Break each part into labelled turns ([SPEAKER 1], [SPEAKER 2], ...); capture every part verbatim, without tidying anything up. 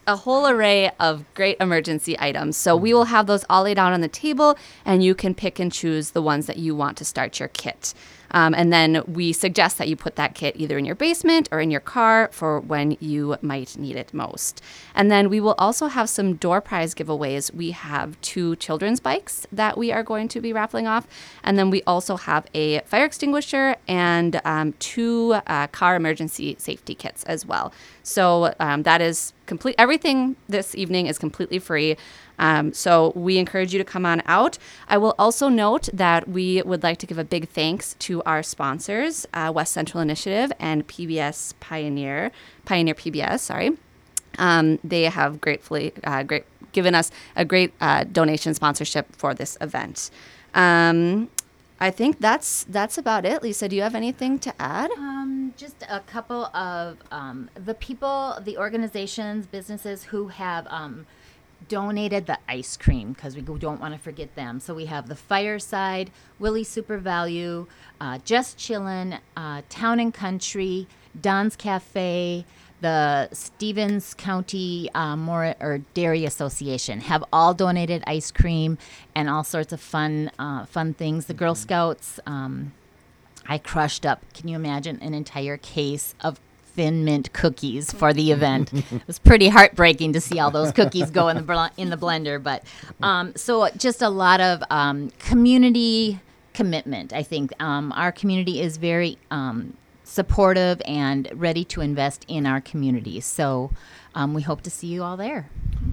[SPEAKER 1] a whole array of great emergency items. So we will have those all laid out on the table, and you can pick and choose the ones that you want to start your kit. Um, and then we suggest that you put that kit either in your basement or in your car for when you might need it most. And then we will also have some door prize giveaways. We have two children's bikes that we are going to be raffling off. And then we also have a fire extinguisher and um, two uh, car emergency safety kits as well. So um, that is complete. Everything this evening is completely free. Um, so we encourage you to come on out. I will also note that we would like to give a big thanks to our sponsors, uh, West Central Initiative and P B S Pioneer, Pioneer P B S, sorry. Um, they have gratefully uh, great, given us a great uh, donation sponsorship for this event. Um, I think that's that's about it. Lisa, do you have anything to add?
[SPEAKER 2] Um, just a couple of um, the people, the organizations, businesses who have um, donated the ice cream, because we don't want to forget them. So we have the Fireside, Willie Super Value, uh, Just Chillin', uh, Town and Country, Don's Cafe, the Stevens County uh, More or Dairy Association have all donated ice cream and all sorts of fun, uh, fun things. The Girl Scouts, um, I crushed up. Can you imagine an entire case of Thin Mint cookies for the event? It was pretty heartbreaking to see all those cookies go in the bl- in the blender. But um, so just a lot of um, community commitment. I think um, our community is very um, supportive and ready to invest in our community. So um, we hope to see you all there.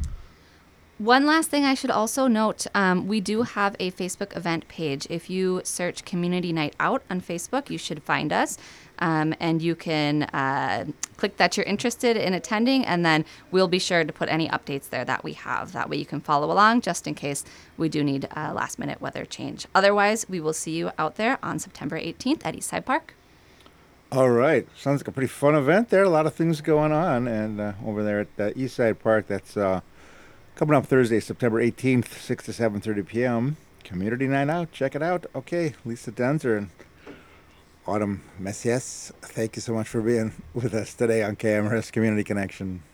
[SPEAKER 1] One last thing I should also note, um, we do have a Facebook event page. If you search Community Night Out on Facebook, you should find us. Um, and you can uh, click that you're interested in attending, and then we'll be sure to put any updates there that we have. That way you can follow along just in case we do need a last-minute weather change. Otherwise, we will see you out there on September eighteenth at Eastside Park.
[SPEAKER 3] All right. Sounds like a pretty fun event there. A lot of things going on. And uh, over there at uh, Eastside Park, that's uh, coming up Thursday, September eighteenth, six to seven thirty p.m. Community Night Out. Check it out. Okay, Lisa Denzer and Autumn Messias, thank you so much for being with us today on K M R S Community Connection.